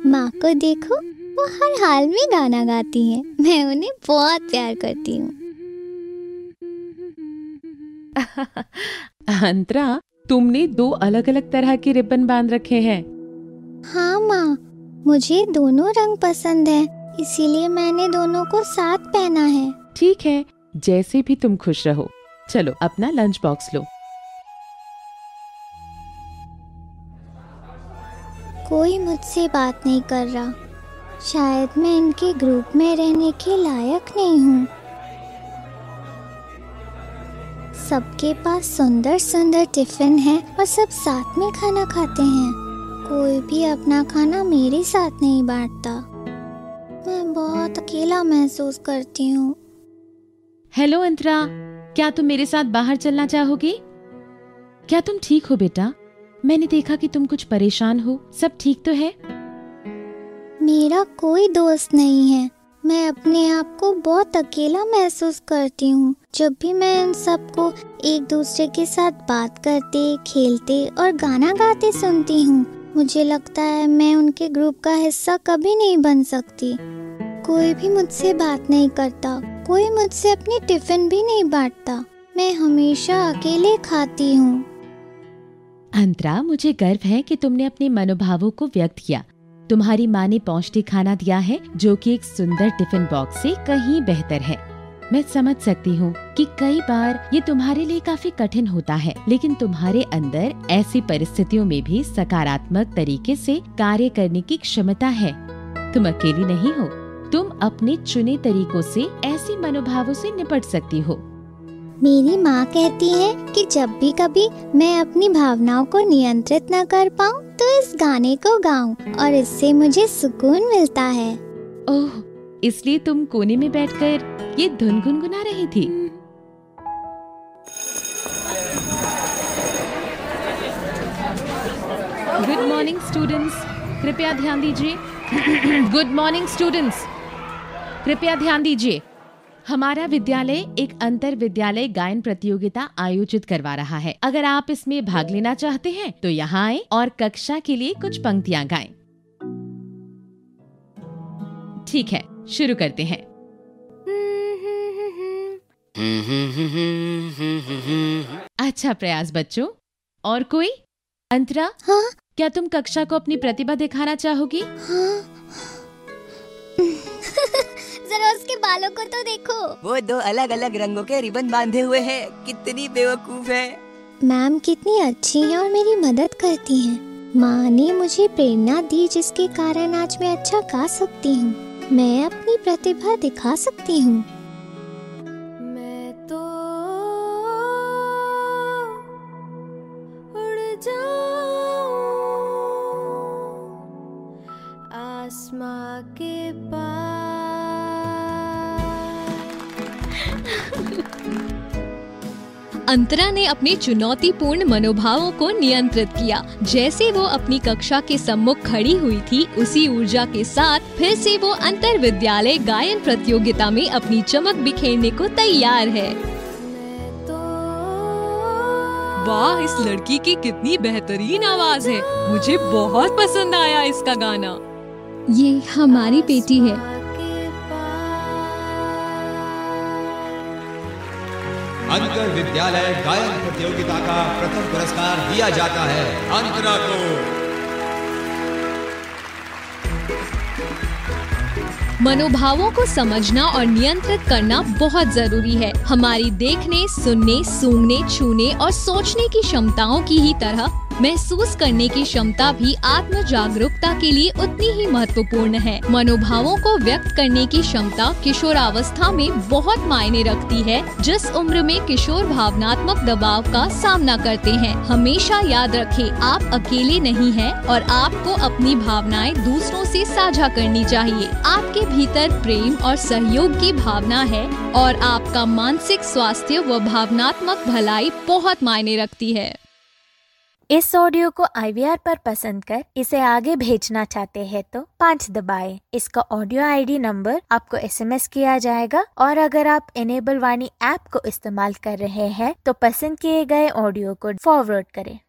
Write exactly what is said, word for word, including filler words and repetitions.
माँ को देखो, वो हर हाल में गाना गाती हैं। मैं उन्हें बहुत प्यार करती हूँ। अंतरा, तुमने दो अलग अलग तरह के रिबन बांध रखे हैं। हाँ माँ, मुझे दोनों रंग पसंद है, इसीलिए मैंने दोनों को साथ पहना है। ठीक है, जैसे भी तुम खुश रहो। चलो अपना लंच बॉक्स लो। कोई मुझसे बात नहीं कर रहा। शायद मैं इनके ग्रुप में रहने के लायक नहीं हूँ। सबके पास सुंदर सुंदर टिफिन है और सब साथ में खाना खाते हैं। कोई भी अपना खाना मेरे साथ नहीं बांटता। मैं बहुत अकेला महसूस करती हूँ। हेलो अंतरा, क्या तुम मेरे साथ बाहर चलना चाहोगी? क्या तुम ठीक हो बेटा? मैंने देखा कि तुम कुछ परेशान हो। सब ठीक तो है? मेरा कोई दोस्त नहीं है। मैं अपने आप को बहुत अकेला महसूस करती हूँ। जब भी मैं इन सबको एक दूसरे के साथ बात करते, खेलते और गाना गाते सुनती हूँ, मुझे लगता है मैं उनके ग्रुप का हिस्सा कभी नहीं बन सकती। कोई भी मुझसे बात नहीं करता, कोई मुझसे अपनी टिफिन भी नहीं बांटता। मैं हमेशा अकेले खाती हूँ। अंतरा, मुझे गर्व है कि तुमने अपने मनोभावों को व्यक्त किया। तुम्हारी माँ ने पौष्टिक खाना दिया है, जो कि एक सुंदर टिफिन बॉक्स से कहीं बेहतर है। मैं समझ सकती हूँ कि कई बार ये तुम्हारे लिए काफी कठिन होता है, लेकिन तुम्हारे अंदर ऐसी परिस्थितियों में भी सकारात्मक तरीके से कार्य करने की क्षमता है। तुम अकेली नहीं हो। तुम अपने चुने तरीकों से ऐसी मनोभावों से निपट सकती हो। मेरी माँ कहती है कि जब भी कभी मैं अपनी भावनाओं को नियंत्रित न कर पाऊँ तो इस गाने को गाऊं और इससे मुझे सुकून मिलता है। ओह, इसलिए तुम कोने में बैठकर ये धुन गुनगुना रही थी। गुड मॉर्निंग स्टूडेंट्स, कृपया ध्यान दीजिए। गुड मॉर्निंग स्टूडेंट्स, कृपया ध्यान दीजिए। हमारा विद्यालय एक अंतर विद्यालय गायन प्रतियोगिता आयोजित करवा रहा है। अगर आप इसमें भाग लेना चाहते हैं तो यहाँ आएं और कक्षा के लिए कुछ पंक्तियाँ गाएं। ठीक है, शुरू करते हैं। अच्छा प्रयास बच्चों। और कोई? अंतरा, हाँ? क्या तुम कक्षा को अपनी प्रतिभा दिखाना चाहोगी? हाँ? जरा उसके बालों को तो देखो। वो दो अलग अलग रंगों के रिबन बांधे हुए है। कितनी बेवकूफ है। मैम कितनी अच्छी है और मेरी मदद करती हैं। माँ ने मुझे प्रेरणा दी, जिसके कारण आज मैं अच्छा गा सकती हूँ। मैं अपनी प्रतिभा दिखा सकती हूँ। मैं तो उड़ जाऊं आसमां के पार। अंतरा ने अपने चुनौतीपूर्ण मनोभावों को नियंत्रित किया। जैसे वो अपनी कक्षा के सम्मुख खड़ी हुई थी, उसी ऊर्जा के साथ फिर से वो अंतर विद्यालय गायन प्रतियोगिता में अपनी चमक बिखेरने को तैयार है। वाह, इस लड़की की कितनी बेहतरीन आवाज है। मुझे बहुत पसंद आया इसका गाना। ये हमारी बेटी है। अंतर विद्यालय गायन प्रतियोगिता का प्रथम पुरस्कार दिया जाता है अंतरा को। मनोभावों को समझना और नियंत्रित करना बहुत जरूरी है। हमारी देखने, सुनने, सूंघने, छूने और सोचने की क्षमताओं की ही तरह महसूस करने की क्षमता भी आत्म जागरूकता के लिए उतनी ही महत्वपूर्ण है। मनोभावों को व्यक्त करने की क्षमता किशोरावस्था में बहुत मायने रखती है। जिस उम्र में किशोर भावनात्मक दबाव का सामना करते हैं। हमेशा याद रखें, आप अकेले नहीं हैं और आपको अपनी भावनाएं दूसरों से साझा करनी चाहिए। आपके भीतर प्रेम और सहयोग की भावना है और आपका मानसिक स्वास्थ्य व भावनात्मक भलाई बहुत मायने रखती है। इस ऑडियो को आई वी आर पर पसंद कर इसे आगे भेजना चाहते हैं तो पाँच दबाएं। इसका ऑडियो आई डी नंबर आपको एस एम एस किया जाएगा और अगर आप इनेबल वाणी ऐप को इस्तेमाल कर रहे हैं तो पसंद किए गए ऑडियो को फॉरवर्ड करें।